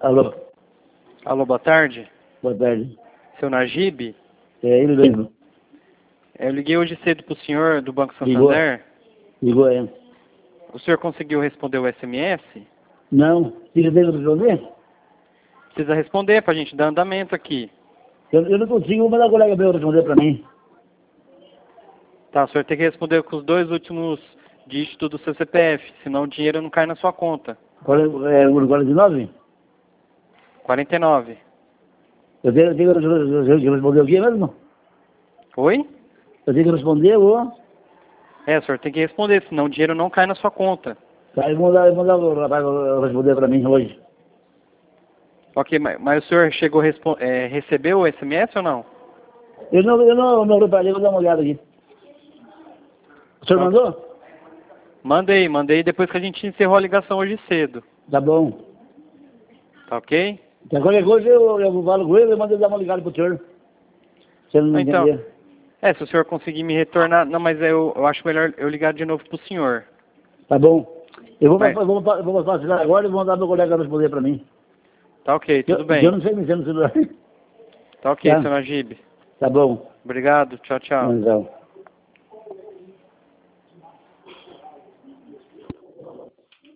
Alô, Alô, boa tarde. boa tarde. Seu Najib? É ele mesmo. Eu liguei hoje cedo para o senhor do Banco Ligou? Santander. Ligou, é? O senhor conseguiu responder o SMS? Não. Você tem que responder? Precisa responder para a gente dar andamento aqui. Eu não consigo, vou mandar o colega meu responder para mim. Tá, o senhor tem que responder com os 2 últimos dígitos do seu CPF, senão o dinheiro não cai na sua conta. Qual é o 49? 49. Eu tenho que responder o quê mesmo? Oi? Eu tenho que responder o... É, o senhor tem que responder, senão o dinheiro não cai na sua conta. Tá, eu vou mandar o rapaz responder para mim hoje. Ok, mas o senhor chegou a recebeu o SMS ou não? Eu não reparei, vou dar uma olhada aqui. O senhor mandou? Mandei depois que a gente encerrou a ligação hoje cedo. Tá bom. Tá ok? Então, qualquer coisa eu falo com ele e mando ele dar uma ligada pro senhor. Se ele não Então, entender. se o senhor conseguir me retornar... Não, mas eu acho melhor eu ligar de novo pro senhor. Tá bom. Eu Vai. vou passar agora e vou mandar meu colega responder para mim. Tá ok, tudo bem. Eu não sei mexer no celular. Tá ok, Tá. seu Najib. Tá bom. Obrigado, tchau, tchau. Então.